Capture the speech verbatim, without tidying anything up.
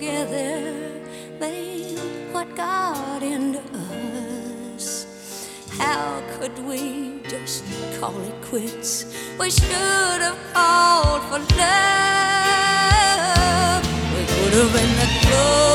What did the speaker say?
together made what got into us. How could we just call it quits? We should have called for love. We could have been the close